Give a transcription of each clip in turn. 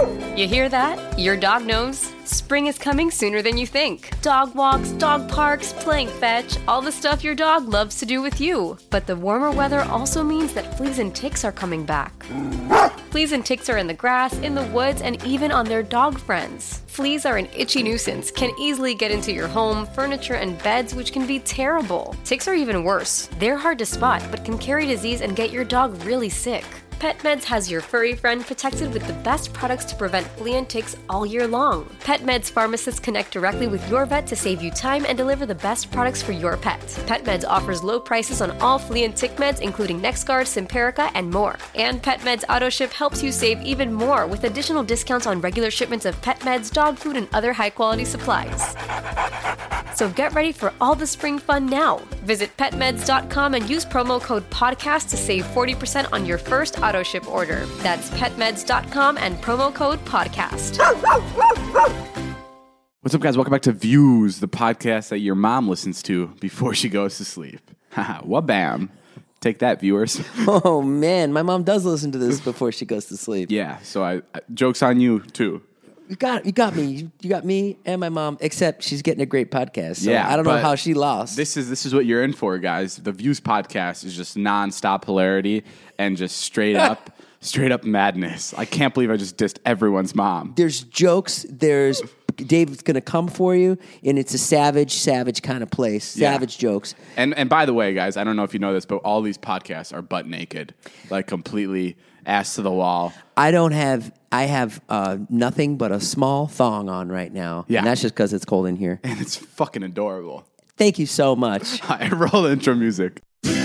You hear that? Your dog knows. Spring is coming sooner than you think. Dog walks, dog parks, playing fetch, all the stuff your dog loves to do with you. But the warmer weather also means that fleas and ticks are coming back. Fleas and ticks are in the grass, in the woods, and even on their dog friends. Fleas are an itchy nuisance, can easily get into your home, furniture, and beds, which can be terrible. Ticks are even worse. They're hard to spot, but can carry disease and get your dog really sick. PetMeds has your furry friend protected with the best products to prevent flea and ticks all year long. PetMeds pharmacists connect directly with your vet to save you time and deliver the best products for your pet. PetMeds offers low prices on all flea and tick meds, including NexGard, Simparica, and more. And PetMeds AutoShip helps you save even more with additional discounts on regular shipments of pet meds, dog food, and other high-quality supplies. So get ready for all the spring fun now. Visit petmeds.com and use promo code PODCAST to save 40% on your first AutoShip order. That's petmeds.com and promo code PODCAST. What's up, guys? Welcome back to Views, the podcast that your mom listens to before she goes to sleep. Haha, wabam. Take that, viewers. Oh, man. My mom does listen to this before she goes to sleep. Yeah, so I joke's on you, too. You got me. You got me and my mom, except she's getting a great podcast. So Yeah, I don't know but how she lost. This is what you're in for, guys. The Views podcast is just nonstop hilarity and just straight up madness. I can't believe I just dissed everyone's mom. There's jokes. There's David's going to come for you, and it's a savage kind of place. Savage jokes. And by the way, guys, I don't know if you know this, but all these podcasts are butt naked, like completely ass to the wall. I have nothing but a small thong on right now. Yeah. And that's just because it's cold in here. And it's fucking adorable. Thank you so much. I roll intro music.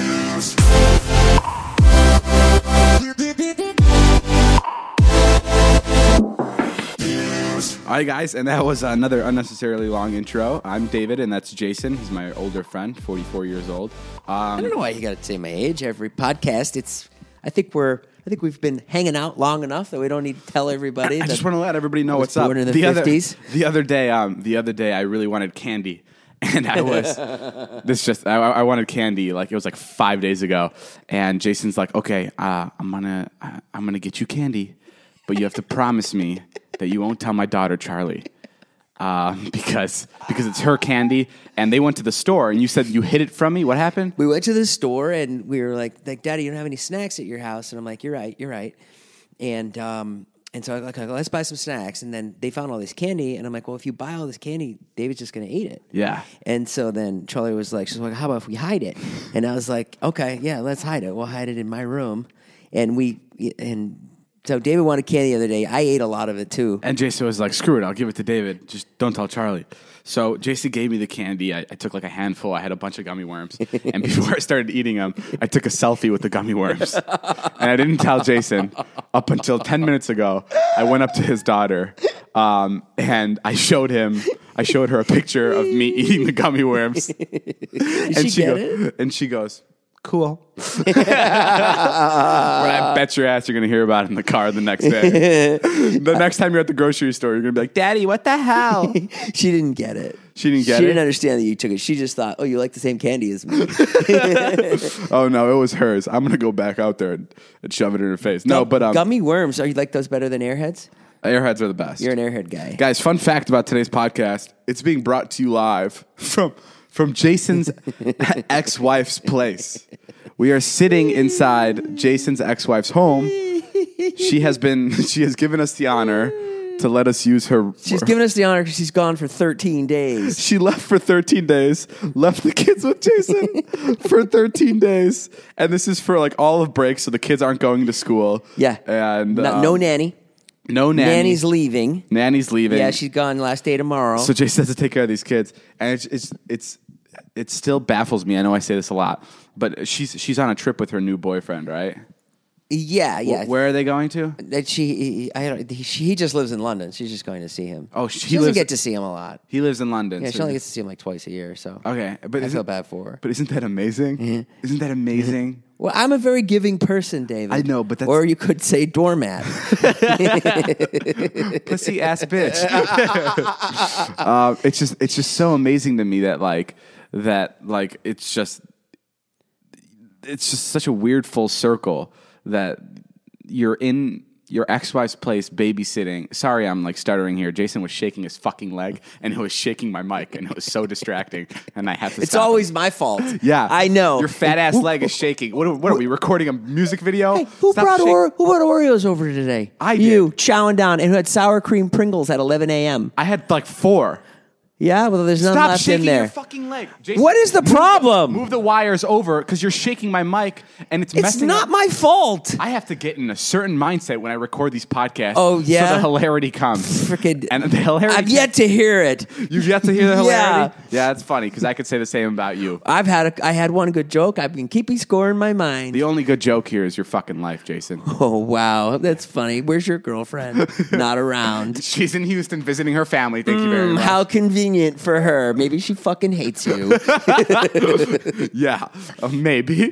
All right, guys, and that was another unnecessarily long intro. I'm David, and that's Jason. He's my older friend, 44 years old. I don't know why you got to say my age every podcast. I think we've been hanging out long enough that we don't need to tell everybody. I just want to let everybody know what's up. Born in the 50s. The other day, I really wanted candy, and I was I wanted candy. Like it was like 5 days ago, and Jason's like, "Okay, I'm gonna get you candy, but you have to promise me that you won't tell my daughter Charlie." Because it's her candy, and they went to the store, and you said you hid it from me. What happened? We went to the store, and we were like, Daddy, you don't have any snacks at your house? And I'm like, you're right. And so I'm like, let's buy some snacks. And then they found all this candy, and I'm like, well, if you buy all this candy, David's just going to eat it. Yeah. And so then Charlie was like, she's like, how about if we hide it? And I was like, okay, yeah, let's hide it. We'll hide it in my room. So David wanted candy the other day. I ate a lot of it, too. And Jason was like, screw it, I'll give it to David. Just don't tell Charlie. So Jason gave me the candy. I took like a handful. I had a bunch of gummy worms. And before I started eating them, I took a selfie with the gummy worms. And I didn't tell Jason up until 10 minutes ago. I went up to his daughter, and I showed her a picture of me eating the gummy worms. Did she get it? And she goes, cool. I bet your ass you're going to hear about it in the car the next day. The next time you're at the grocery store, you're going to be like, Daddy, what the hell? She didn't get it. She didn't understand that you took it. She just thought, oh, you like the same candy as me. Oh, no, it was hers. I'm going to go back out there and shove it in her face. Gummy worms, are you like those better than Airheads? Airheads are the best. You're an Airhead guy. Guys, fun fact about today's podcast. It's being brought to you live from Jason's ex-wife's place. We are sitting inside Jason's ex-wife's home. She has given us the honor to let us use her. She's given us the honor because she's gone for 13 days. She left for 13 days, left the kids with Jason for 13 days. And this is for like all of break, so the kids aren't going to school. Yeah. And no nanny. No nanny. Nanny's leaving. Yeah, she's gone last day tomorrow. So Jason has to take care of these kids. And it still baffles me. I know I say this a lot, but she's on a trip with her new boyfriend, right? Yeah. Where are they going to? He just lives in London. She's just going to see him. Oh, she doesn't get to see him a lot. He lives in London. Yeah, she only gets to see him like twice a year. So okay, but I feel bad for her. But isn't that amazing? Mm-hmm. Isn't that amazing? Well, I'm a very giving person, David. I know, but or you could say doormat. Pussy ass bitch. It's just so amazing to me that it's just such a weird full circle that you're in your ex-wife's place babysitting. Sorry, I'm like stuttering here. Jason was shaking his fucking leg, and it was shaking my mic, and it was so distracting. And I had to. It's stop always him. my fault. Yeah, I know. Your fat ass leg is shaking. What are we recording a music video? Hey, who brought Oreos over today? I did. You chowing down, and who had sour cream Pringles at 11 a.m. I had like 4. Yeah, well, there's none Stop left shaking in there. your fucking leg. Jason, What is the problem? Move the wires over because you're shaking my mic and it's It's messing not up. my fault. I have to get in a certain mindset when I record these podcasts. Oh, yeah? So the hilarity comes. Freaking, And the hilarity. I've yet to hear it. You've yet to hear the hilarity? Yeah. Yeah, it's funny because I could say the same about you. I had one good joke. I've been keeping score in my mind. The only good joke here is your fucking life, Jason. Oh, wow. That's funny. Where's your girlfriend? Not around. She's in Houston visiting her family. Thank you very much. How convenient for her. Maybe she fucking hates you. Yeah, maybe.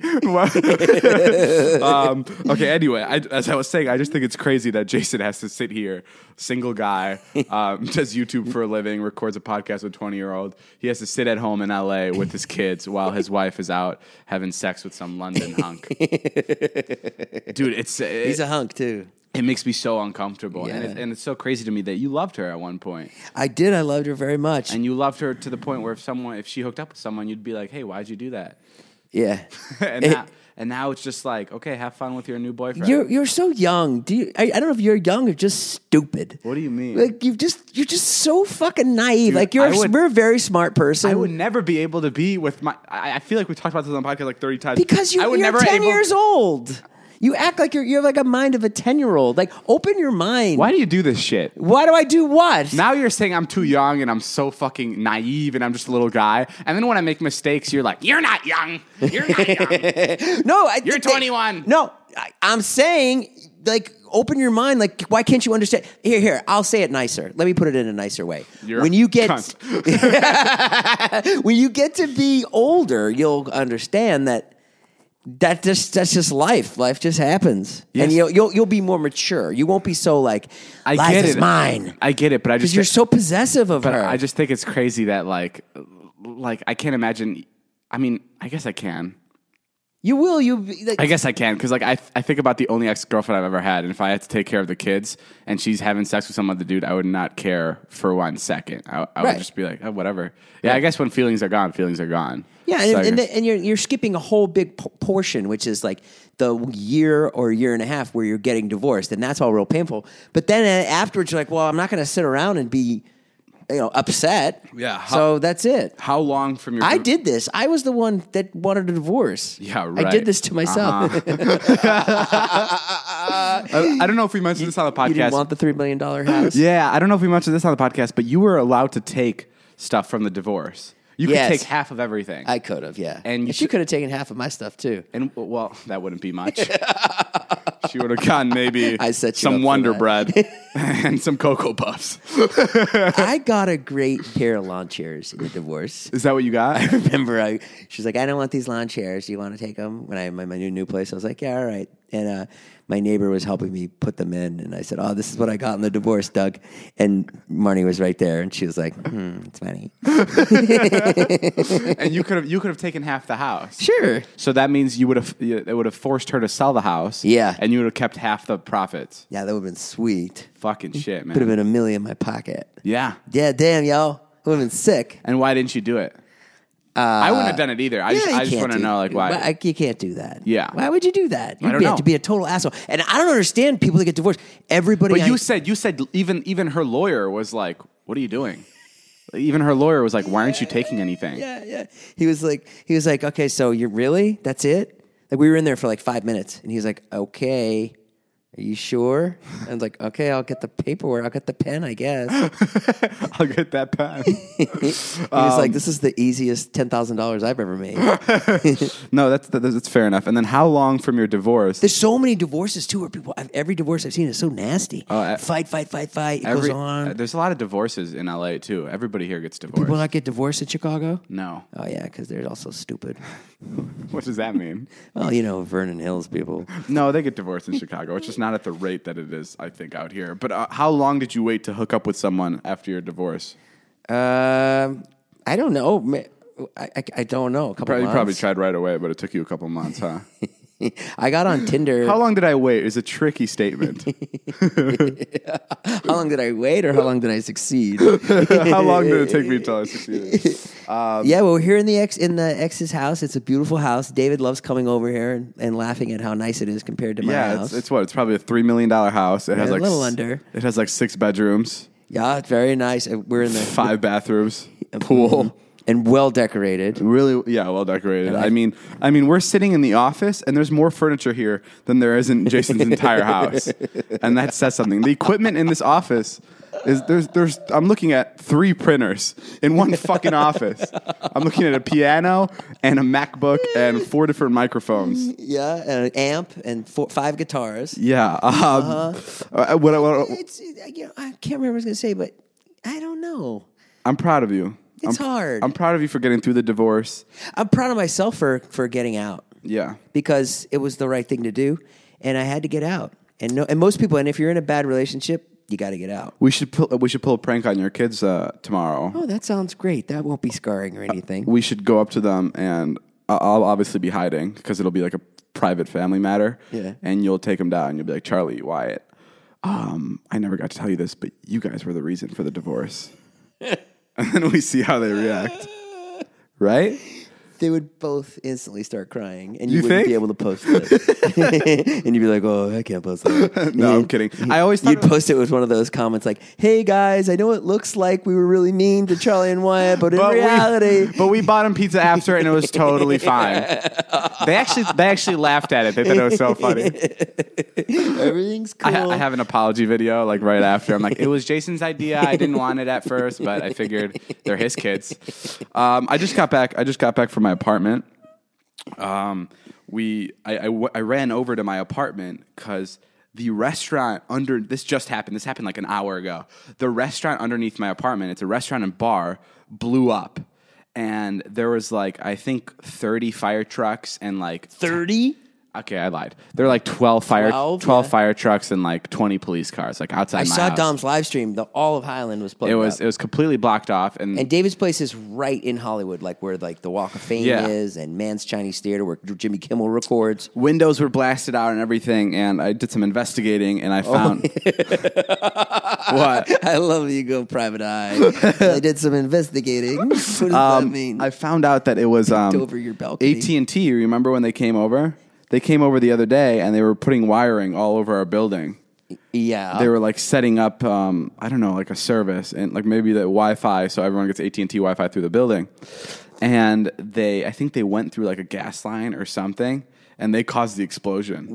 Okay, anyway, as I was saying, I just think it's crazy that Jason has to sit here, single guy, does YouTube for a living, records a podcast with a 20-year-old. He has to sit at home in LA with his kids while his wife is out having sex with some London hunk. Dude, He's a hunk, too. It makes me so uncomfortable. Yeah. And it's so crazy to me that you loved her at one point. I did. I loved her very much. And you loved her to the point where if she hooked up with someone, you'd be like, hey, why'd you do that? Yeah. and now it's just like, okay, have fun with your new boyfriend. You're so young. I don't know if you're young or just stupid. What do you mean? Like you're just so fucking naive. Dude, like you're a very smart person. I would never be able to be with my. I feel like we talked about this on the podcast like 30 times. because you're 10 years old. You act like you have like a mind of a 10-year-old. Like open your mind. Why do you do this shit? Why do I do what? Now you're saying I'm too young and I'm so fucking naive and I'm just a little guy. And then when I make mistakes, you're like, you're not young. You're not young. No, You're 21. No, I'm saying like open your mind. Like why can't you understand? Here, I'll say it nicer. Let me put it in a nicer way. When you get to be older, you'll understand that. That's just life. Life just happens, yes. And you'll be more mature. You won't be so like I Liza get is it. mine. I get it, but I Because just you're so possessive of her. I just think it's crazy that like I can't imagine. I mean, I guess I can. You will. I guess I can because like I think about the only ex-girlfriend I've ever had, and if I had to take care of the kids and she's having sex with some other dude, I would not care for 1 second. I Right. would just be like, oh, whatever. Yeah, I guess when feelings are gone, feelings are gone. Yeah, So and you're skipping a whole big portion, which is like the year or year and a half where you're getting divorced, and that's all real painful. But then afterwards, you're like, well, I'm not going to sit around and be, upset. Yeah. So that's it. how long from your? I did this. I was the one that wanted a divorce. Yeah, right. I did this to myself. I don't know if we mentioned this on the podcast. You didn't want the $3 million house? Yeah, I don't know if we mentioned this on the podcast, but you were allowed to take stuff from the divorce. You Yes. could take half of everything. I could have, yeah. And she could have taken half of my stuff too. And well, that wouldn't be much. She would have gotten maybe I set you up some for Wonder that. Bread and some Cocoa Puffs. I got a great pair of lawn chairs in the divorce. Is that what you got? Remember, she's like, I don't want these lawn chairs. Do you want to take them? When I my new place, I was like, yeah, all right. And my neighbor was helping me put them in, and I said, oh, this is what I got in the divorce, Doug. And Marnie was right there, and she was like, it's funny. And you could have taken half the house. Sure. So that means it would have forced her to sell the house. Yeah. And you would have kept half the profits. Yeah, that would have been sweet. Fucking shit, man. Could have been $1 million in my pocket. Yeah. Yeah, damn, yo. Would have been sick. And why didn't you do it? I wouldn't have done it either. I just want to know like why. You can't do that. Yeah. Why would you do that? I don't know. To be a total asshole. And I don't understand people that get divorced. Everybody. But you said even her lawyer was like, "What are you doing?" Even her lawyer was like, "Why aren't you taking anything?" Yeah. He was like, okay, so you're really? That's it? Like we were in there for like 5 minutes, and he was like, okay. Are you sure? I was like, okay, I'll get the paperwork. I'll get the pen, I guess. I'll get that pen. He was like, this is the easiest $10,000 I've ever made. No, that's fair enough. And then how long from your divorce? There's so many divorces too, where people. Every divorce I've seen is so nasty. Fight. It goes on. There's a lot of divorces in LA too. Everybody here gets divorced. People not get divorced in Chicago? No. Oh yeah, because they're also stupid. What does that mean? Well, Vernon Hills people. No, they get divorced in Chicago. It's just not at the rate that it is, I think, out here. But how long did you wait to hook up with someone after your divorce? I don't know. I don't know. A couple months. You probably tried right away, but it took you a couple months, huh? I got on Tinder. How long did I wait is a tricky statement. How long did I wait, or how long did I succeed? How long did it take me until I succeeded? Yeah, well, we're here in the ex's house. It's a beautiful house. David loves coming over here and laughing at how nice it is compared to my house. It's what? It's probably a $3 million house. It has a like little under. It has like 6 bedrooms, Yeah, it's very nice. We're in the 5 bathrooms, pool. and well decorated. Really, yeah, well decorated. I mean, we're sitting in the office, and there's more furniture here than there is in Jason's entire house, and that says something. The equipment in this office is there's. I'm looking at 3 printers in one fucking office. I'm looking at a piano and a MacBook and 4 different microphones. Yeah, and an amp and 5 guitars. Yeah. It's I can't remember what I was going to say, but I don't know. I'm proud of you. It's hard. I'm proud of you for getting through the divorce. I'm proud of myself for getting out. Yeah. Because it was the right thing to do, and I had to get out. And most people, and if you're in a bad relationship, you got to get out. We should pull a prank on your kids tomorrow. Oh, that sounds great. That won't be scarring or anything. We should go up to them, and I'll obviously be hiding because it'll be like a private family matter. Yeah. And you'll take them down. You'll be like, Charlie, Wyatt, I never got to tell you this, but you guys were the reason for the divorce. And then we see how they react. Right? They would both instantly start crying, and You you wouldn't think? be able to post it. And you'd be like, "Oh, I can't post that." No, I'm kidding. I always thought you'd post it with one of those comments like, "Hey guys, I know it looks like we were really mean to Charlie and Wyatt, but in reality, but we bought them pizza after, and it was totally fine." They actually laughed at it. They thought it was so funny. everything's cool." I have an apology video like right after. I'm like, it was Jason's idea. I didn't want it at first, but I figured they're his kids. I just got back from my apartment. I ran over to my apartment because the restaurant this just happened. This happened like an hour ago. The restaurant underneath my apartment, it's a restaurant and bar, blew up. And there was like, I think 30 fire trucks and like 30. Okay, I lied. There were like 12 fire trucks and like 20 police cars, like outside I my saw house. Dom's live stream. All of Highland was plugged up. It was completely blocked off, And David's place is right in Hollywood, like where like the Walk of Fame is, and Mann's Chinese Theater, where Jimmy Kimmel records. Windows were blasted out and everything. And I did some investigating, and I found what? I love that you go private eye. I did some investigating. What does that mean? I found out that it was over your balcony. AT&T. You remember when they came over? They came over the other day, and they were putting wiring all over our building. Yeah. They were like setting up, I don't know, like a service and like maybe the Wi-Fi, so everyone gets AT&T Wi-Fi through the building. And I think they went through like a gas line or something, and they caused the explosion.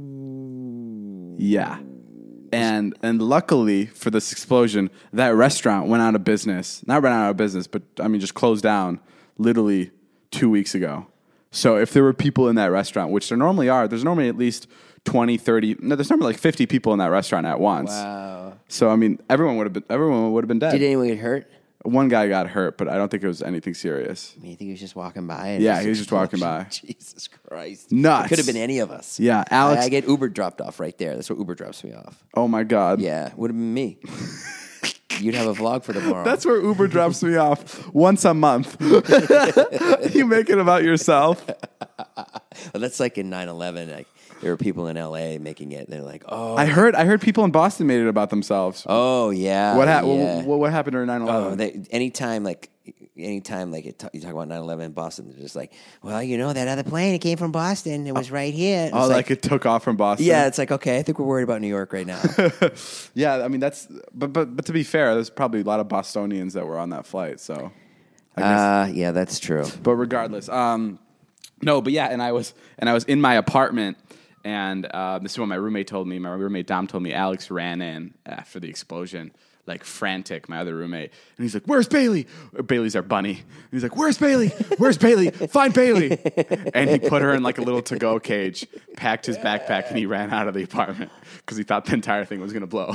Ooh. Yeah. And luckily for this explosion, that restaurant went out of business. Not ran out of business, but I mean just closed down literally 2 weeks ago. So if there were people in that restaurant, which there normally are, there's normally at least 20, 30, no, there's normally like 50 people in that restaurant at once. Wow. So I mean, everyone would have been dead. Did anyone get hurt? One guy got hurt, but I don't think it was anything serious. I mean, you think he was just walking by? Yeah, he was just walking by. Jesus Christ. Nuts. It could have been any of us. Yeah, Alex. I get Uber dropped off right there. That's where Uber drops me off. Oh my God. Yeah, would have been me. You'd have a vlog for tomorrow. That's where Uber drops me off once a month. You make it about yourself. Well, that's like in 9/11. Like there were people in LA making it. They're like, oh, I heard people in Boston made it about themselves. oh yeah. What yeah. what happened during 9/11? Oh, anytime you talk about 9/11 in Boston, they're just like, well, you know, that other plane, it came from Boston. It was right here. It's like it took off from Boston. Yeah, it's like, okay, I think we're worried about New York right now. Yeah, I mean but to be fair, there's probably a lot of Bostonians that were on that flight. So, I guess. Yeah, that's true. But regardless, no, but yeah, and I was in my apartment, and this is what my roommate told me. My roommate Dom told me Alex ran in after the explosion, like frantic. My other roommate, and he's like, "Where's Bailey?" Bailey's our bunny. And he's like, "Where's Bailey? Where's Bailey? Find Bailey!" And he put her in like a little to-go cage, packed his backpack, and he ran out of the apartment because he thought the entire thing was gonna blow.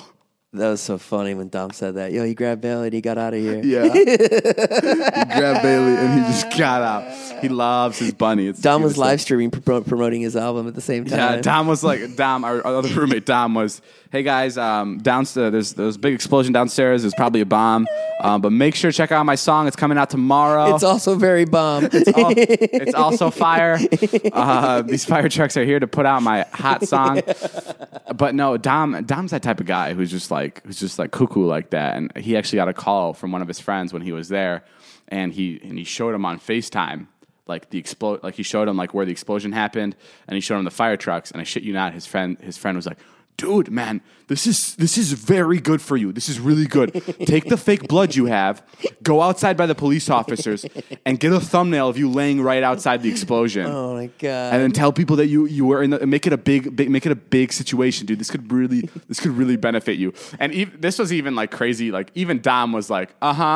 That was so funny when Dom said that. Yo, he grabbed Bailey and he got out of here. Yeah. He grabbed Bailey and he just got out. He loves his bunny. It's Dom was live streaming, promoting his album at the same time. Yeah, Dom was like, our other roommate, Dom was, hey guys, downstairs, there's a big explosion downstairs. There's probably a bomb. But make sure to check out my song. It's coming out tomorrow. It's also very bomb. It's also fire. These fire trucks are here to put out my hot song. But no, Dom's that type of guy who's just like cuckoo like that. And he actually got a call from one of his friends when he was there, and he showed him on FaceTime like he showed him like where the explosion happened, and he showed him the fire trucks. And I shit you not, his friend was like, dude, man, this is very good for you. This is really good. Take the fake blood you have, go outside by the police officers, and get a thumbnail of you laying right outside the explosion. Oh my god! And then tell people that you were in make it a big situation, dude. This could really benefit you. And this was even like crazy. Like even Dom was like,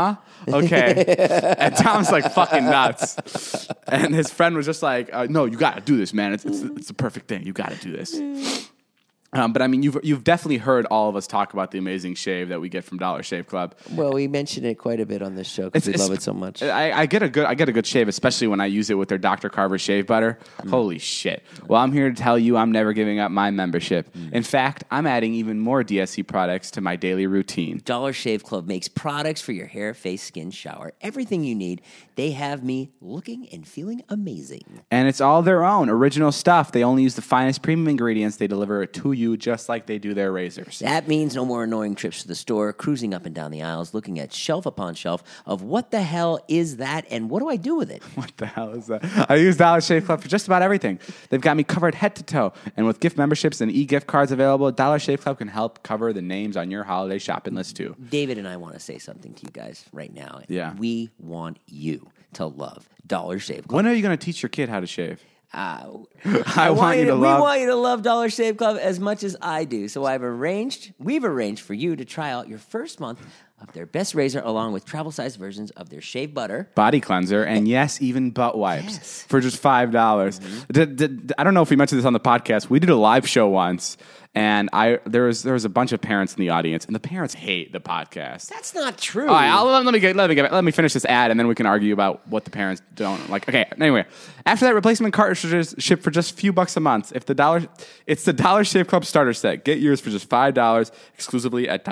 okay. And Dom's like fucking nuts. And his friend was just like, no, you got to do this, man. It's the perfect thing. You got to do this. But I mean, you've definitely heard all of us talk about the amazing shave that we get from Dollar Shave Club. Well, we mention it quite a bit on this show because we love it so much. I get a good shave, especially when I use it with their Dr. Carver shave butter. Holy shit! Well, I'm here to tell you, I'm never giving up my membership. In fact, I'm adding even more DSC products to my daily routine. Dollar Shave Club makes products for your hair, face, skin, shower, everything you need. They have me looking and feeling amazing. And it's all their own original stuff. They only use the finest premium ingredients. They deliver it to you just like they do their razors. That means no more annoying trips to the store, cruising up and down the aisles, looking at shelf upon shelf of what the hell is that and what do I do with it? What the hell is that? I use Dollar Shave Club for just about everything. They've got me covered head to toe. And with gift memberships and e-gift cards available, Dollar Shave Club can help cover the names on your holiday shopping list too. David and I want to say something to you guys right now. Yeah. We want you to love Dollar Shave Club. When are you going to teach your kid how to shave? We want you to love Dollar Shave Club as much as I do. So we've arranged for you to try out your first month of their best razor along with travel-sized versions of their shave butter, body cleanser, and yes, even butt wipes for just $5. I don't know if we mentioned this on the podcast. We did a live show once, and there was a bunch of parents in the audience, and the parents hate the podcast. That's not true. All right, let me finish this ad, and then we can argue about what the parents don't like. Okay, anyway, after that, replacement cartridges ship for just a few bucks a month. It's the Dollar Shave Club starter set. Get yours for just $5 exclusively at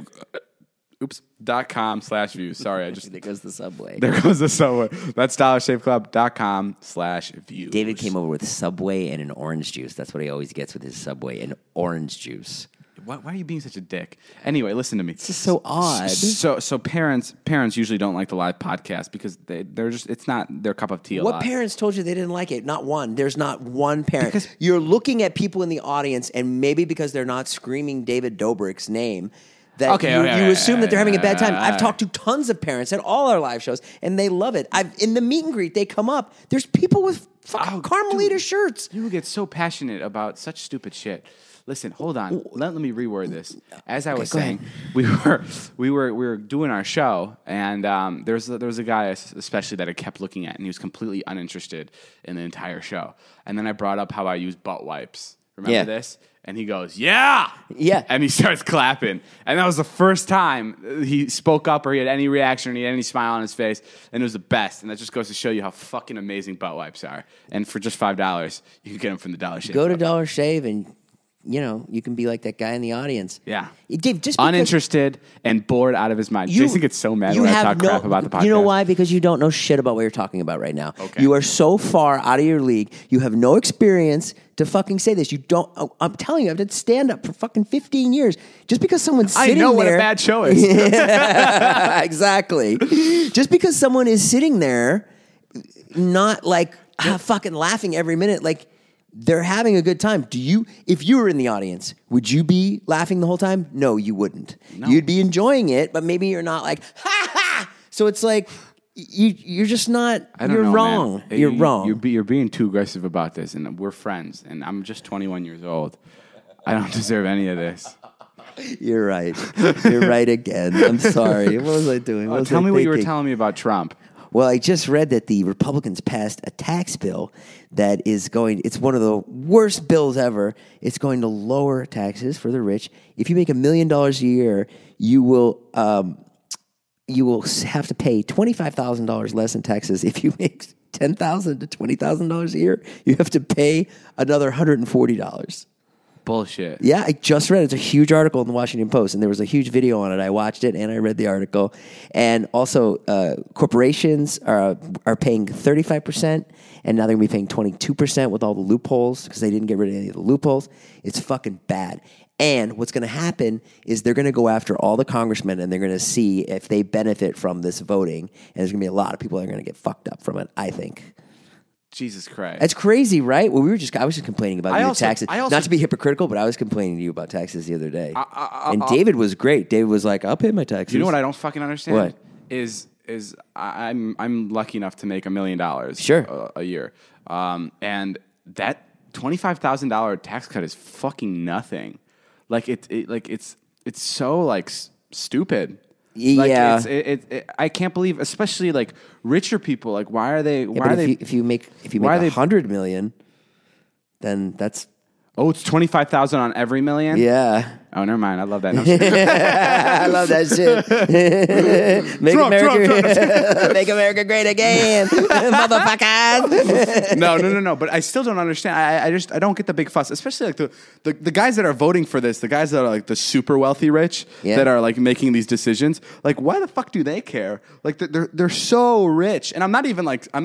DollarShave.com/views. Sorry, there goes the Subway. There goes the Subway. That's DollarShaveClub.com/views. David came over with Subway and an orange juice. That's what he always gets with his Subway, an orange juice. Why are you being such a dick? Anyway, listen to me. It's just so odd. So parents usually don't like the live podcast because it's not their cup of tea. What parents told you they didn't like it? Not one. There's not one parent. Because you're looking at people in the audience, and maybe because they're not screaming David Dobrik's name, that you assume that they're having a bad time. I've talked to tons of parents at all our live shows, and they love it. In the meet and greet, they come up. There's people with fucking Carmelita shirts. You get so passionate about such stupid shit. Listen, hold on. Let me reword this. As I was saying, we were doing our show, and there was a guy especially that I kept looking at, and he was completely uninterested in the entire show. And then I brought up how I use butt wipes. Remember this? And he goes, yeah. And he starts clapping. And that was the first time he spoke up or he had any reaction or he had any smile on his face. And it was the best. And that just goes to show you how fucking amazing butt wipes are. And for just $5, you can get them from the Dollar Shave. Go to Dollar Shave and, you can be like that guy in the audience. Yeah. Dave, just uninterested and bored out of his mind. Jason gets so mad when I talk crap about the podcast. You know why? Because you don't know shit about what you're talking about right now. Okay. You are so far out of your league. You have no experience to fucking say this. You don't. I'm telling you, I've done stand up for fucking 15 years. Just because someone's sitting there. I know what a bad show is. Exactly. Just because someone is sitting there, not like fucking laughing every minute, like. They're having a good time. If you were in the audience, would you be laughing the whole time? No, you wouldn't. No. You'd be enjoying it, but maybe you're not like, ha ha. So it's like, you're just not, you're wrong. Man. You're wrong. You're being too aggressive about this, and we're friends, and I'm just 21 years old. I don't deserve any of this. You're right. You're right again. I'm sorry. What was I doing? Tell me what you were telling me about Trump. Well, I just read that the Republicans passed a tax bill that is it's one of the worst bills ever. It's going to lower taxes for the rich. If you make $1 million a year, you will have to pay $25,000 less in taxes. If you make $10,000 to $20,000 a year, you have to pay another $140. Bullshit. Yeah, I just read it. It's a huge article in the Washington Post, and there was a huge video on it. I watched it, and I read the article. And also, corporations are paying 35%, and now they're going to be paying 22% with all the loopholes because they didn't get rid of any of the loopholes. It's fucking bad. And what's going to happen is they're going to go after all the congressmen, and they're going to see if they benefit from this voting. And there's going to be a lot of people that are going to get fucked up from it, I think. Jesus Christ. That's crazy, right? Well, I was just complaining about your taxes. I also, not to be hypocritical, but I was complaining to you about taxes the other day. And David was great. David was like, I'll pay my taxes. You know what I don't fucking understand? What? Is I'm lucky enough to make $1 million a year. And that $25,000 tax cut is fucking nothing. Like it's so like stupid. Like, yeah, I can't believe, especially like richer people. Like, why are they? If you make $100 million, then that's it's 25,000 on every million. Yeah. Oh, never mind. I love that. No, I love that shit. Make America great again, motherfuckers. No. But I still don't understand. I don't get the big fuss, especially like the guys that are voting for this, the guys that are like the super wealthy rich that are like making these decisions. Like, why the fuck do they care? Like, they're so rich, and I'm not.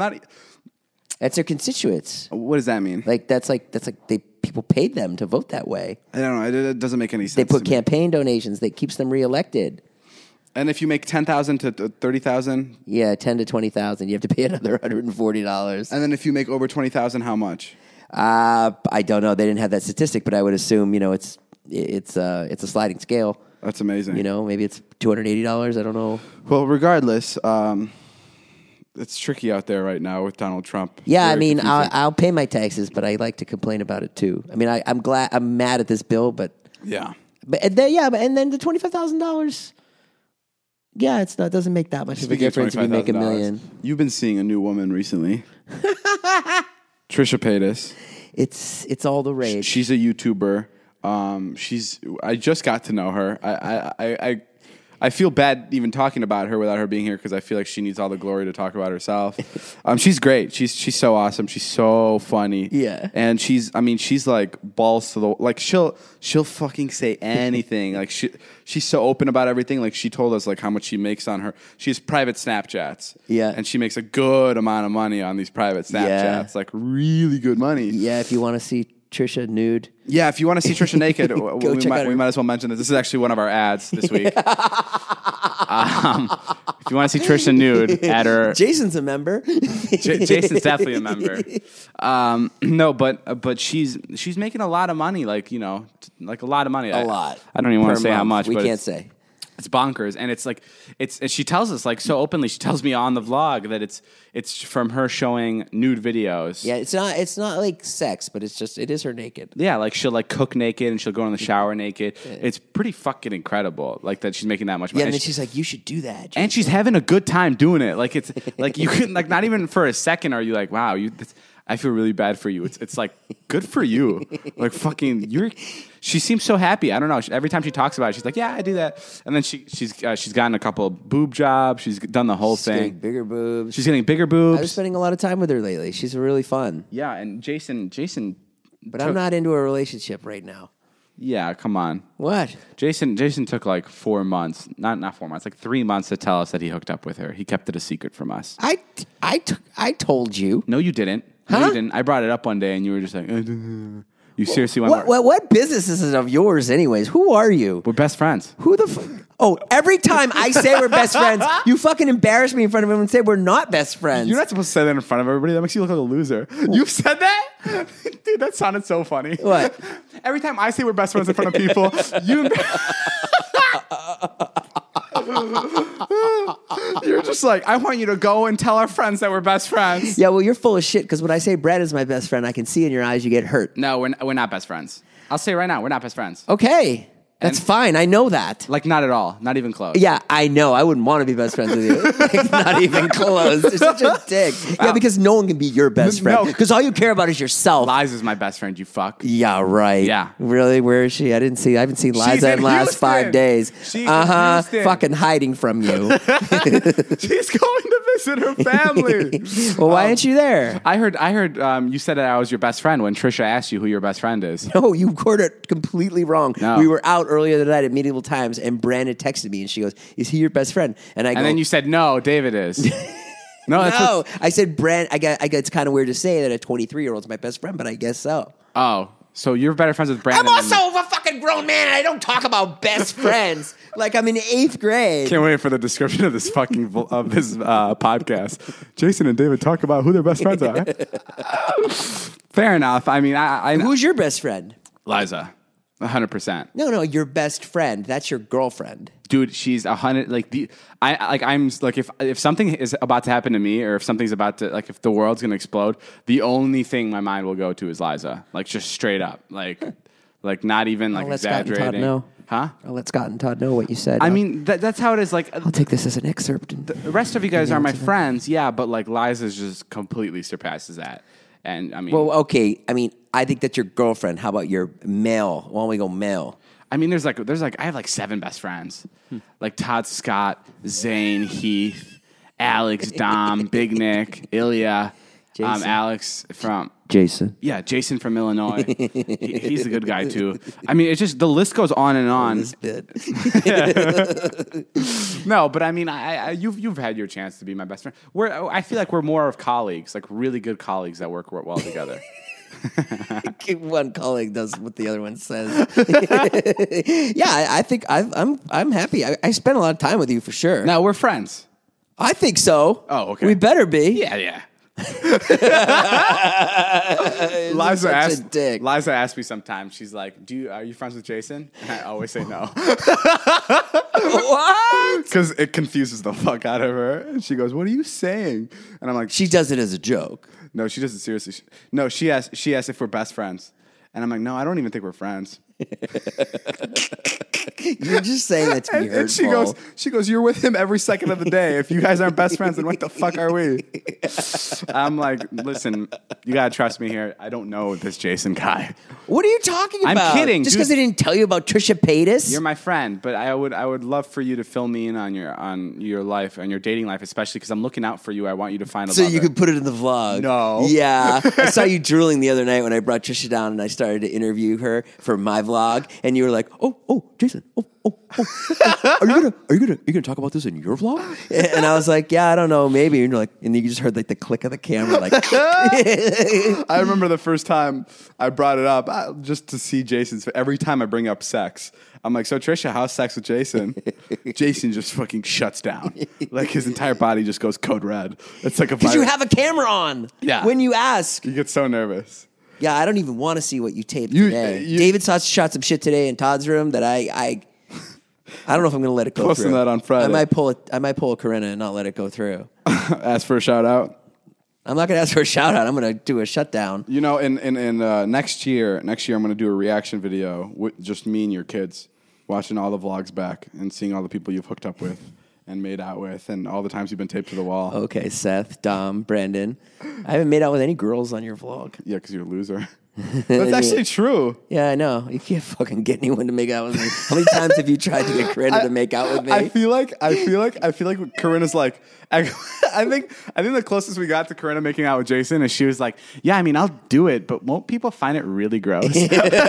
That's their constituents. What does that mean? That's like people paid them to vote that way. I don't know. It doesn't make any sense. They put campaign donations that keeps them reelected. And if you make $10,000 to $30,000, yeah, $10,000 to $20,000, you have to pay another $140. And then if you make over $20,000, how much? I don't know. They didn't have that statistic, but I would assume it's a sliding scale. That's amazing. Maybe it's $280. I don't know. Well, regardless. It's tricky out there right now with Donald Trump. Yeah, I mean, I'll pay my taxes, but I like to complain about it too. I mean, I'm mad at this bill, but yeah, and then the $25,000. Yeah, it doesn't make that much of a difference if you make $1 million. You've been seeing a new woman recently, Trisha Paytas. It's all the rage. She's a YouTuber. I just got to know her. I feel bad even talking about her without her being here because I feel like she needs all the glory to talk about herself. She's great. She's so awesome. She's so funny. Yeah. And she's like balls to the like she'll fucking say anything. Like she's so open about everything. Like she told us like how much she makes on she has private Snapchats. Yeah. And she makes a good amount of money on these private Snapchats. Yeah. Like really good money. Yeah, if you want to see Trisha nude. Yeah, if you want to see Trisha naked, we might as well mention this. This is actually one of our ads this week. If you want to see Trisha nude, at her. Jason's a member. Jason's definitely a member. No, but she's making a lot of money. Like like a lot of money. A lot. I don't even want to say how much. We but can't say. It's bonkers, and it's like and she tells us like so openly. She tells me on the vlog that it's from her showing nude videos. Yeah, it's not like sex, but it is her naked. Yeah, like she'll like cook naked and she'll go in the shower naked. Yeah. It's pretty fucking incredible, like that she's making that much money. Yeah, and then she's like, "You should do that." And she's having a good time doing it. Like it's like you can like not even for a second are you like, "Wow, I feel really bad for you." It's like good for you. Like fucking she seems so happy. I don't know. Every time she talks about it, she's like, "Yeah, I do that." And then she's gotten a couple of boob jobs. She's done the whole thing. Getting bigger boobs. She's getting bigger boobs. I've been spending a lot of time with her lately. She's really fun. Yeah, and Jason. But I'm not into a relationship right now. Yeah, come on. What? Jason took like 4 months, not 4 months, like 3 months to tell us that he hooked up with her. He kept it a secret from us. I told you. No, you didn't. Huh? No, you didn't. I brought it up one day, and you were just like, you seriously want what business is it of yours, anyways? Who are you? We're best friends. Who the Oh, every time I say we're best friends, you fucking embarrass me in front of everyone and say we're not best friends. You're not supposed to say that in front of everybody. That makes you look like a loser. You've said that? Dude, that sounded so funny. What? Every time I say we're best friends in front of people, you... You're just like, I want you to go and tell our friends that we're best friends. Yeah, well, you're full of shit because when I say Brad is my best friend, I can see in your eyes you get hurt. No, we're not best friends. I'll say right now, we're not best friends. Okay. That's fine. I know that. Like, not at all. Not even close. Yeah, I know. I wouldn't want to be best friends with you. Like, not even close. You're such a dick. Yeah, because no one can be your best friend. No. Because all you care about is yourself. Liza's my best friend, you fuck. Yeah, right. Yeah. Really? Where is she? I haven't seen Liza in the last Houston. 5 days. She's in Houston. Fucking hiding from you. She's going to visit her family. Well, why aren't you there? I heard you said that I was your best friend when Trisha asked you who your best friend is. No, you heard it completely wrong. No. We were out earlier tonight at Medieval Times, and Brandon texted me, and she goes, "Is he your best friend?" And I go, And then you said, no, David is. No, that's "No." what- I said, I guess it's kind of weird to say that a 23-year-old's my best friend, but I guess so. Oh, so you're better friends with Brandon. I'm also a fucking grown man, and I don't talk about best friends like I'm in 8th grade. Can't wait for the description of this fucking podcast. Jason and David talk about who their best friends are. Fair enough. I mean, I Who's your best friend? Liza, 100%. No, your best friend. That's your girlfriend. Dude, she's 100. If something is about to happen to me, or if something's about to, like, if the world's gonna explode, the only thing my mind will go to is Liza. Like, just straight up, like not even like let Scott and Todd exaggerating. know. Huh? I'll let Scott and Todd know what you said. I mean, that's how it is. Like, I'll take this as an excerpt. the rest of you guys are my friends, yeah, but like Liza's just completely surpasses that. And I mean, Well, okay. I mean, I think that's your girlfriend. How about your male? Why don't we go male? I mean, there's like I have like 7 best friends, like Todd, Scott, Zane, Heath, Alex, Dom, Big Nick, Ilya, Jason. Alex from Jason. Jason from Illinois. He's a good guy too. I mean, it's just the list goes on and on. This bit. No, but I mean, you've had your chance to be my best friend. I feel like we're more of colleagues, like really good colleagues that work well together. One colleague does what the other one says. Yeah, I think I'm happy. I spent a lot of time with you for sure. No, we're friends. I think so. Oh, okay. We better be. Yeah. Liza such a dick. Liza asked me sometimes. She's like, "Are you friends with Jason?" And I always say no. What? Because it confuses the fuck out of her. And she goes, "What are you saying?" And I'm like, She does it as a joke. "No, she doesn't seriously." No, she asked if we're best friends, and I'm like, "No, I don't even think we're friends." You're just saying that to be hurtful. And she goes, "You're with him every second of the day. If you guys aren't best friends, then what the fuck are we?" I'm like, "Listen, you gotta trust me here. I don't know this Jason guy. What are you talking I'm about? kidding, Just dude. because they didn't tell you about Trisha Paytas? You're my friend, but I would love for you to fill me in on your life and your dating life, especially because I'm looking out for you. I want you to find a so lover. you could put it in the vlog. No. Yeah. I saw you drooling the other night when I brought Trisha down and I started to interview her for my vlog, and you were like, "Oh, Jason, oh. Are you gonna talk about this in your vlog?" And I was like, "Yeah, I don't know, maybe." And you're like, and you just heard like the click of the camera, like. I remember the first time I brought it up just to see Jason's. Every time I bring up sex, I'm like, "So Trisha, how's sex with Jason?" Jason just fucking shuts down. Like his entire body just goes code red. It's like a Because you virus. have a camera on. Yeah. When you ask. You get so nervous. Yeah, I don't even want to see what you taped today. David shot some shit today in Todd's room that I don't know if I'm going to let it go Posting through. that on Friday. I might pull a Corinna and not let it go through. Ask for a shout out. I'm not going to ask for a shout out. I'm going to do a shutdown. You know, in next year, I'm going to do a reaction video with just me and your kids watching all the vlogs back and seeing all the people you've hooked up with and made out with and all the times you've been taped to the wall. Okay, Seth, Dom, Brandon. I haven't made out with any girls on your vlog. Yeah, because you're a loser. That's actually true. Yeah, I know. You can't fucking get anyone to make out with me. How many times have you tried to get Corinna to make out with me? I feel like Corinna's like. I think the closest we got to Corinna making out with Jason is she was like, "Yeah, I mean, I'll do it, but won't people find it really gross?" One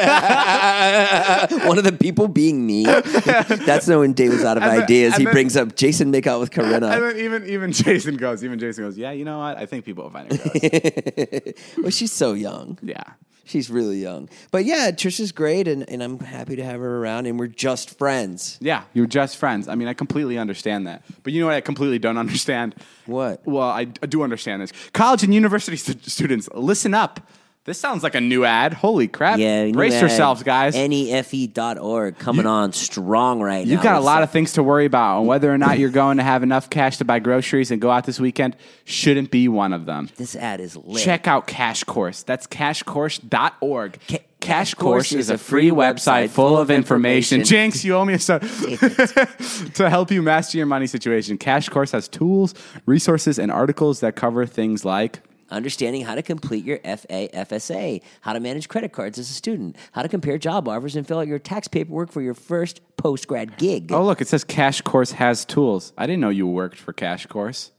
of the people being me. That's when David's out of ideas. He brings up Jason make out with Corinna. And then even Jason goes, "Yeah, you know what? I think people will find it gross." Well, she's so young. Yeah. She's really young. But yeah, Trisha's great, and I'm happy to have her around, and we're just friends. Yeah, you're just friends. I mean, I completely understand that. But you know what I completely don't understand? What? Well, I do understand this. College and university students, listen up. This sounds like a new ad. Holy crap. Yeah, brace yourselves, guys. NEFE.org coming on strong right now. You've got a lot of things to worry about, and whether or not you're going to have enough cash to buy groceries and go out this weekend shouldn't be one of them. This ad is lit. Check out Cash Course. That's cashcourse.org. Cash Course is a free website full of information. Jinx, you owe me a start. To help you master your money situation. Cash Course has tools, resources, and articles that cover things like understanding how to complete your FAFSA, how to manage credit cards as a student, how to compare job offers and fill out your tax paperwork for your first post-grad gig. Oh, look, it says Cash Course has tools. I didn't know you worked for Cash Course.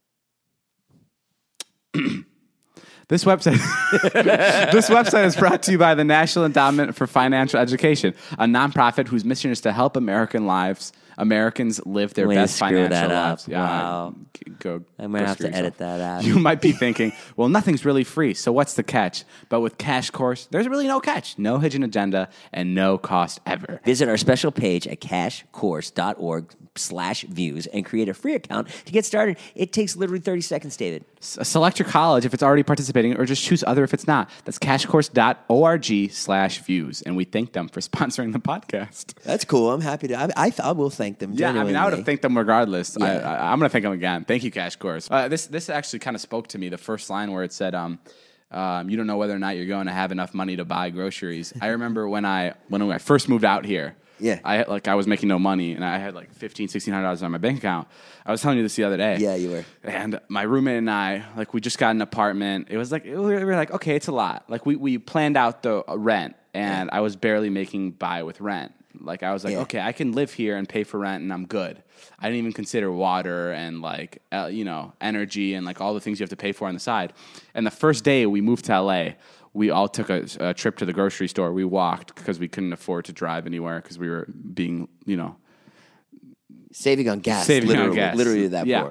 This website is brought to you by the National Endowment for Financial Education, a nonprofit whose mission is to help Americans live their best financial lives. Yeah, wow. I'm going to have to edit that out. You might be thinking, well, nothing's really free, so what's the catch? But with Cash Course, there's really no catch. No hidden agenda and no cost ever. Visit our special page at cashcourse.org/views and create a free account to get started. It takes literally 30 seconds, David. Select your college if it's already participating or just choose other if it's not. That's cashcourse.org/views. And we thank them for sponsoring the podcast. That's cool. I'm happy to. I will thank them. Yeah, genuinely. I would have thanked them regardless. Yeah. I'm going to thank them again. Thank you, Cash Course. This actually kind of spoke to me, the first line where it said, you don't know whether or not you're going to have enough money to buy groceries. I remember when I first moved out here, yeah, I was making no money, and I had like $1,500, $1,600 on my bank account. I was telling you this the other day. Yeah, you were. And my roommate and I, we just got an apartment. It was we were like, okay, it's a lot. We planned out the rent, and I was barely making by with rent. I was like, okay, I can live here and pay for rent, and I'm good. I didn't even consider water and energy and all the things you have to pay for on the side. And the first day we moved to LA, we all took a trip to the grocery store. We walked because we couldn't afford to drive anywhere because we were being, saving on gas. Literally that poor.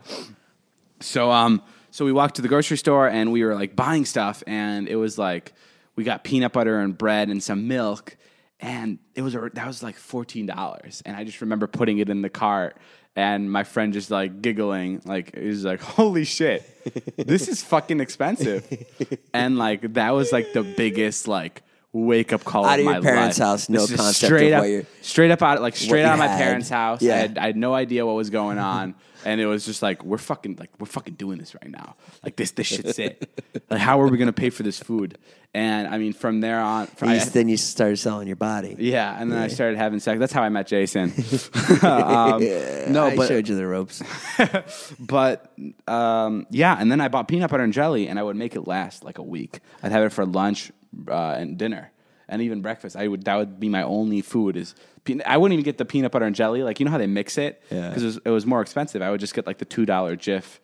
So we walked to the grocery store and we were buying stuff, and it was we got peanut butter and bread and some milk, and that was $14. And I just remember putting it in the cart. And my friend just giggling, he was like, holy shit, this is fucking expensive. And that was the biggest wake up call out of my your parents' life. house, no concept straight of up, what you're straight out of my parents' house. Yeah. I had no idea what was going on. And it was just we're fucking doing this right now. This shit's it. How are we gonna pay for this food? And I mean, from there on, then you started selling your body. Yeah, and then I started having sex. That's how I met Jason. I showed you the ropes. But and then I bought peanut butter and jelly, and I would make it last a week. I'd have it for lunch and dinner, and even breakfast. That would be my only food. I wouldn't even get the peanut butter and jelly. You know how they mix it? Yeah. Because it was more expensive. I would just get the $2 Jif,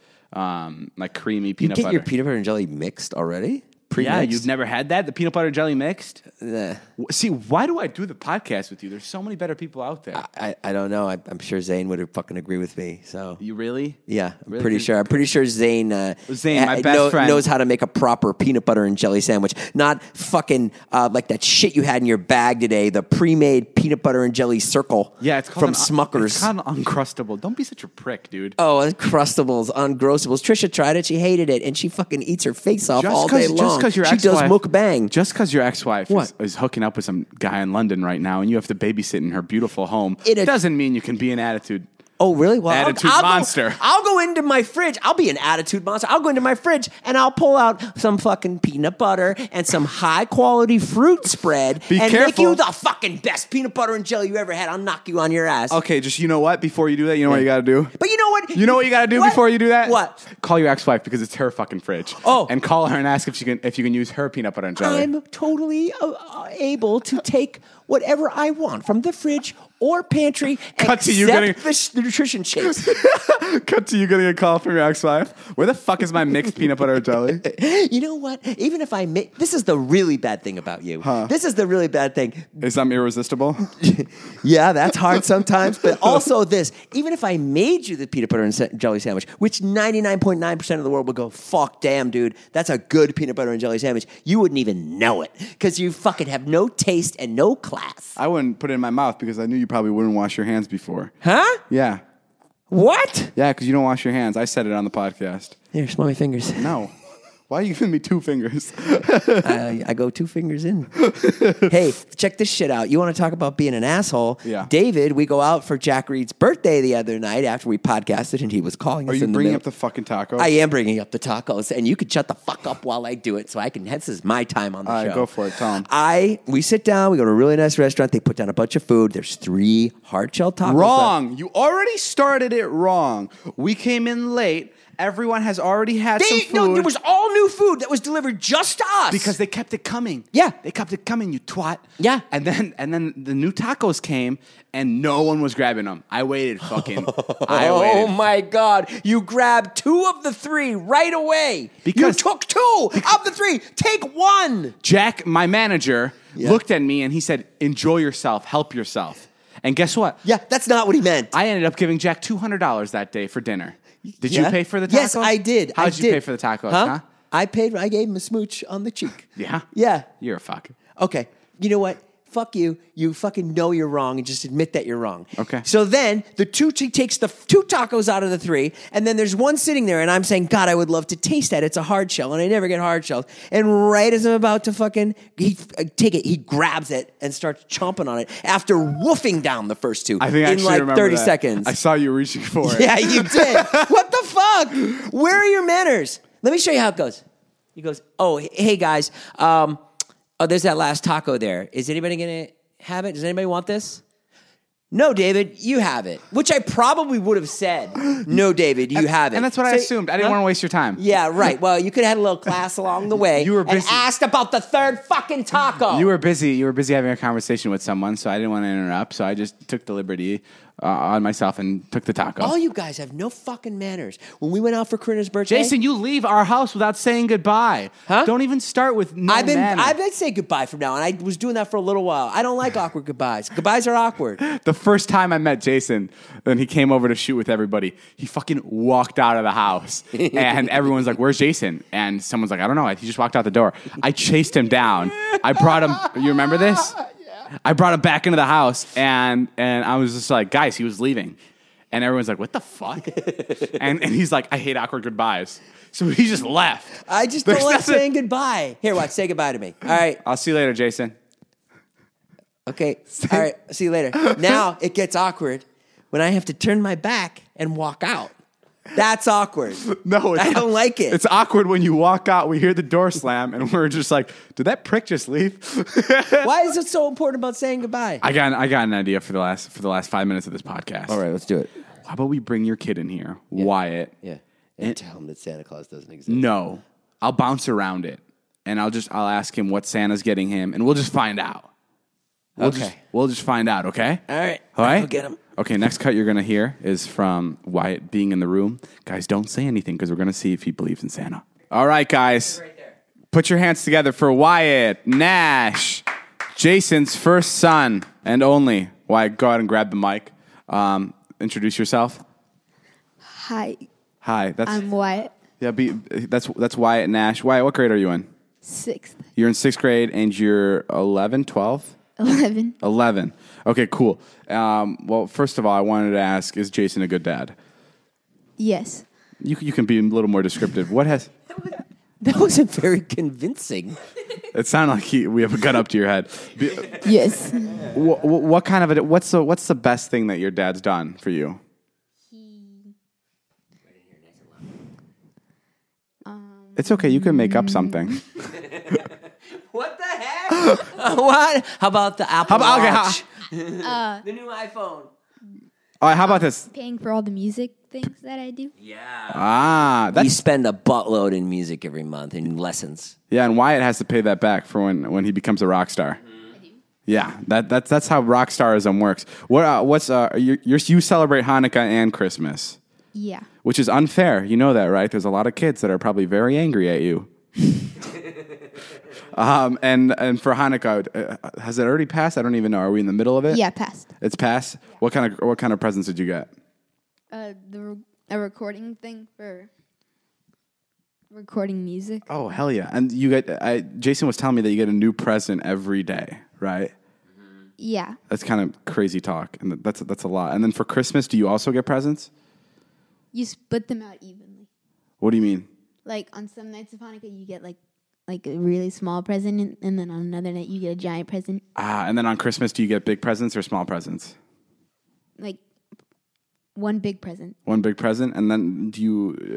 creamy peanut butter. You get your peanut butter and jelly mixed already? Pre-mixed? Yeah, you've never had that? The peanut butter and jelly mixed? Nah. See, why do I do the podcast with you? There's so many better people out there. I don't know. I'm sure Zane would fucking agree with me. So you really? Yeah, really? pretty sure. I'm pretty sure Zane, my best friend, knows how to make a proper peanut butter and jelly sandwich. Not fucking that shit you had in your bag today, the pre-made peanut butter and jelly circle. Yeah, it's called from Smuckers. It's called Uncrustable. Don't be such a prick, dude. Oh, Uncrustables, Ungrossables. Trisha tried it. She hated it, and she fucking eats her face off all day long. Just because your she does mukbang. Just because your ex-wife is hooking up with some guy in London right now, and you have to babysit in her beautiful home, doesn't mean you can be an attitude. Oh, really? Well, attitude monster. I'll go into my fridge. I'll be an attitude monster. I'll go into my fridge and I'll pull out some fucking peanut butter and some high quality fruit spread make you the fucking best peanut butter and jelly you ever had. I'll knock you on your ass. Okay, just you know what? Before you do that, you know what you got to do? But you know what? You know what you got to do before you do that? What? Call your ex-wife because it's her fucking fridge. Oh. And call her and ask if you can use her peanut butter and jelly. I'm totally able to take whatever I want from the fridge or pantry, except the nutrition shakes. Cut to you getting a call from your ex-wife. Where the fuck is my mixed peanut butter and jelly? You know what? Even if this is the really bad thing about you. Huh. This is the really bad thing. Is I'm irresistible? Yeah, that's hard sometimes. But also this, even if I made you the peanut butter and jelly sandwich, which 99.9% of the world would go, fuck, damn, dude, that's a good peanut butter and jelly sandwich, you wouldn't even know it because you fucking have no taste and no class. I wouldn't put it in my mouth because I knew you probably wouldn't wash your hands before. Huh? Yeah. What? Yeah, because you don't wash your hands. I said it on the podcast. Here, smell my fingers. No. Why are you giving me 2 fingers? I go 2 fingers in. Hey, check this shit out. You want to talk about being an asshole? Yeah. David, we go out for Jack Reed's birthday the other night after we podcasted, and he was calling us. Are you in the bringing middle. up the fucking tacos? I am bringing up the tacos, and you can shut the fuck up while I do it, so I can. This is my time on the All show. right, go for it. Tell 'em. We sit down. We go to a really nice restaurant. They put down a bunch of food. There's 3 hard shell tacos. Wrong. You already started it wrong. We came in late. Everyone has already had some food. No, there was all new food that was delivered just to us. Because they kept it coming. Yeah. They kept it coming, you twat. Yeah. And then the new tacos came and no one was grabbing them. I waited fucking. Oh my God. You grabbed 2 of the 3 right away. Because- you took 2 of the 3. Take 1. Jack, my manager, Yeah. looked at me and he said, "Enjoy yourself, help yourself." And guess what? Yeah, that's not what he meant. I ended up giving Jack $200 that day for dinner. Did you Yeah. pay for the tacos? Yes, I did. How did you pay for the tacos, huh? I gave him a smooch on the cheek. Yeah? Yeah. You're a fuck. Okay. You know what? Fuck you. You fucking know you're wrong and just admit that you're wrong. Okay. So then he takes the 2 tacos out of the 3, and then there's one sitting there, and I'm saying, God, I would love to taste that. It's a hard shell, and I never get hard shells. And right as I'm about to take it, he grabs it and starts chomping on it after woofing down the first 2 I think I in actually like remember 30 that. seconds. I saw you reaching for it. Yeah, you did. What the fuck? Where are your manners? Let me show you how it goes. He goes, oh, hey guys, there's that last taco there. Is anybody going to have it? Does anybody want this? No, David, you have it. Which I probably would have said. No, David, you have it. And that's what I assumed. I didn't want to waste your time. Yeah, right. Well, you could have had a little class along the way. You were and busy. asked about the 3rd fucking taco. You were busy. You were busy having a conversation with someone, so I didn't want to interrupt. So I just took the liberty on myself and took the taco. All you guys have no fucking manners. When we went out for Corinna's birthday, Jason, you leave our house without saying goodbye. Huh? Don't even start with no I've manners. been saying goodbye from now on. I was doing that for a little while. I don't like awkward goodbyes. Goodbyes are awkward. The first time I met Jason, and he came over to shoot with everybody, he fucking walked out of the house. And everyone's like, "Where's Jason?" And someone's like, "I don't know. He just walked out the door." I chased him down. I brought him. You remember this? I brought him back into the house, and I was just like, "Guys, he was leaving." And everyone's like, "What the fuck?" and he's like, "I hate awkward goodbyes." So he just left. I just don't like saying goodbye. Here, watch. Say goodbye to me. All right. I'll see you later, Jason. Okay. All right. See you later. Now it gets awkward when I have to turn my back and walk out. That's awkward. No, I don't like it. It's awkward when you walk out, we hear the door slam, and we're just like, did that prick just leave? Why is it so important about saying goodbye? I got an idea for the last 5 minutes of this podcast. All right, let's do it. How about we bring your kid in here, Wyatt? Yeah. And tell him that Santa Claus doesn't exist. No. I'll bounce around it. And I'll ask him what Santa's getting him, and we'll just find out. We'll just find out, okay? All right. All right? I'll get him. Okay, next cut you're going to hear is from Wyatt being in the room. Guys, don't say anything because we're going to see if he believes in Santa. All right, guys. Right there. Put your hands together for Wyatt Nash, Jason's first son and only. Wyatt, go ahead and grab the mic. Introduce yourself. Hi, Hi. I'm Wyatt, Yeah, that's Wyatt Nash. Wyatt, what grade are you in? 6th, You're in 6th grade and you're 11, 12? 11. 11. Okay, cool. Well, first of all, I wanted to ask, is Jason a good dad? Yes. You can be a little more descriptive. That wasn't very convincing. It sounded like we have a gun up to your head. Yes. What kind of what's the best thing that your dad's done for you? It's okay. You can make up something. What the heck? What? How about the Apple Watch? The new iPhone. All right, how about this? Paying for all the music things that I do. We That's spend a buttload in music every month in lessons. yeah, and Wyatt has to pay that back for when he becomes a rock star. Yeah, that's how rock starism works. You celebrate Hanukkah and Christmas, Yeah. which is unfair. You know that, right? There's a lot of kids that are probably very angry at you. And for Hanukkah, has it already passed? I don't even know. Are we in the middle of it? Yeah, passed. It's passed. What kind of presents did you get? A recording thing for recording music. Oh hell yeah! And you get. Jason was telling me that you get a new present every day, right? Yeah. That's kind of crazy talk, and that's a lot. And then for Christmas, do you also get presents? You split them out evenly. What do you mean? like on some nights of Hanukkah, you get like a really small present, and then on another night you get a giant present. And then on Christmas, do you get big presents or small presents? Like one big present. One big present, and then do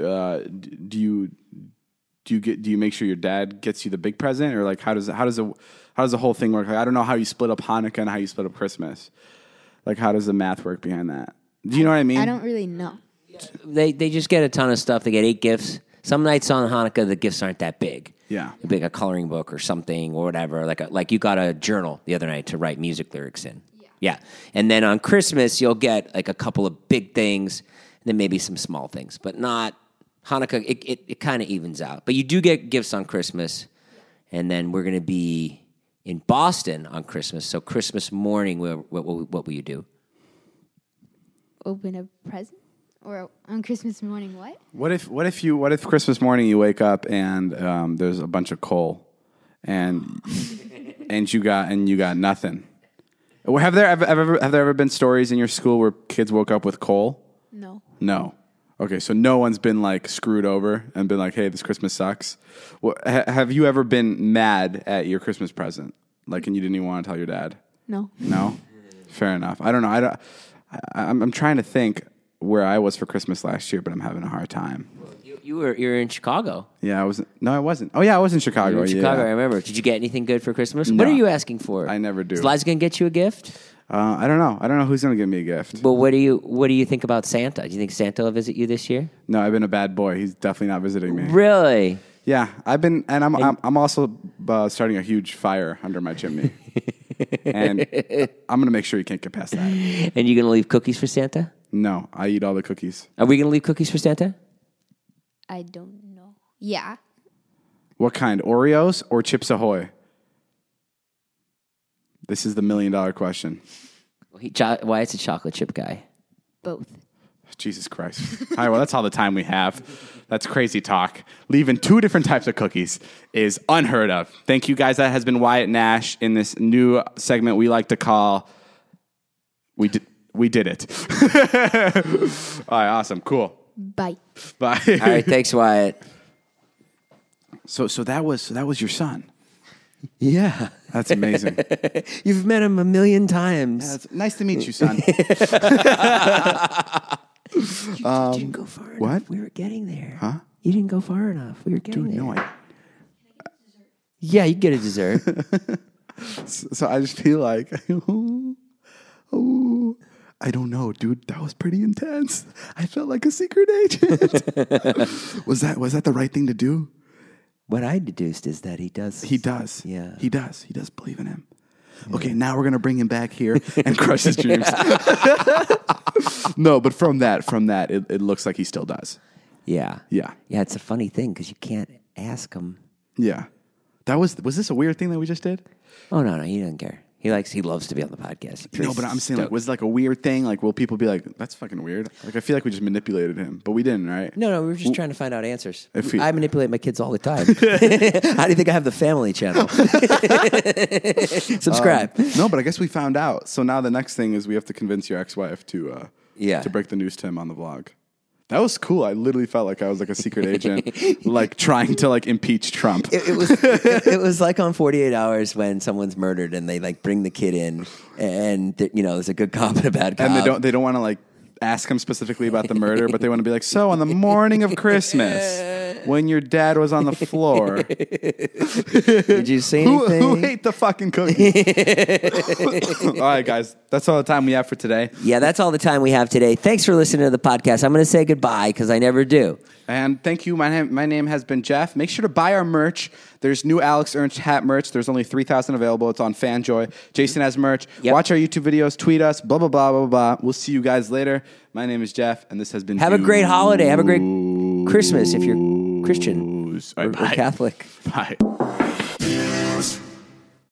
you make sure your dad gets you the big present, or like how does the whole thing work? Like, I don't know how you split up Hanukkah and how you split up Christmas. Like, how does the math work behind that? Do you know what I mean? I don't really know. They just get a ton of stuff. They get 8 gifts. Some nights on Hanukkah, the gifts aren't that big. Yeah. Like a coloring book or something or whatever. Like you got a journal the other night to write music lyrics in. Yeah. And then on Christmas, you'll get like a couple of big things and then maybe some small things. But not Hanukkah. It kind of evens out. But you do get gifts on Christmas. And then we're going to be in Boston on Christmas. So Christmas morning, what will you do? Open a present? Or on Christmas morning, what? What if Christmas morning you wake up and there's a bunch of coal, and you got nothing? Have there ever been stories in your school where kids woke up with coal? No. No. Okay, so no one's been like screwed over and been like, "Hey, this Christmas sucks." Well, have you ever been mad at your Christmas present, like, and you didn't even want to tell your dad? No. No. Fair enough. I don't know. I'm trying to think where I was for Christmas last year, but I'm having a hard time. You're in Chicago. Yeah, I wasn't. No, I wasn't. Oh, yeah, I was in Chicago. You were in Chicago, yeah. I remember. Did you get anything good for Christmas? No. What are you asking for? I never do. Is Liza going to get you a gift? I don't know. I don't know who's going to give me a gift. Well, what do you think about Santa? Do you think Santa will visit you this year? No, I've been a bad boy. He's definitely not visiting me. Really? Yeah, I've been, and I'm also starting a huge fire under my chimney, and I'm going to make sure you can't get past that. And you going to leave cookies for Santa? No, I eat all the cookies. Are we going to leave cookies for Santa? I don't know. Yeah. What kind? Oreos or Chips Ahoy? This is the $1 million question. Why is a chocolate chip guy? Both. Jesus Christ. All right, well, that's all the time we have. That's crazy talk. Leaving 2 different types of cookies is unheard of. Thank you, guys. That has been Wyatt Nash in this new segment we like to call We Did It. All right, awesome. Cool. Bye. Bye. All right, thanks, Wyatt. So that was your son. Yeah. That's amazing. You've met him 1,000,000 times. Yeah, it's nice to meet you, son. You didn't go far enough. What? We were getting there. Huh? You didn't go far enough. We were getting Dude, there. no, Yeah, you get a dessert. So I just feel like, I don't know, dude. That was pretty intense. I felt like a secret agent. Was that the right thing to do? What I deduced is that he does. He does. Yeah. He does. He does believe in him. Yeah. Okay, now we're going to bring him back here and crush his dreams. No, but from that, it looks like he still does. Yeah. Yeah. Yeah, it's a funny thing because you can't ask him. Yeah. Was this a weird thing that we just did? Oh, no, he doesn't care. He loves to be on the podcast. No, but I'm saying, like, was it like a weird thing? Like, will people be like, that's fucking weird? Like, I feel like we just manipulated him, but we didn't, right? No, we were just trying to find out answers. If we- I manipulate my kids all the time. How do you think I have the family channel? Subscribe. No, but I guess we found out. So now the next thing is we have to convince your ex-wife to break the news to him on the vlog. That was cool. I literally felt like I was like a secret agent, like trying to like impeach Trump. It was like on 48 Hours when someone's murdered and they like bring the kid in and there's a good cop and a bad cop. And they don't want to like ask him specifically about the murder, but they want to be like, so on the morning of Christmas, when your dad was on the floor, did you say anything? Who ate the fucking cookie? All right, guys, that's all the time we have for today. Yeah, that's all the time we have today. Thanks for listening to the podcast. I'm going to say goodbye because I never do. And thank you. My name has been Jeff. Make sure to buy our merch. There's new Alex Ernst hat merch. There's only 3,000 available. It's on FanJoy. Jason has merch. Yep. Watch our YouTube videos. Tweet us. Blah, blah, blah, blah, blah. We'll see you guys later. My name is Jeff, and this has been Have a great holiday. Have a great Christmas if you're Christian or Bye. Catholic. Bye.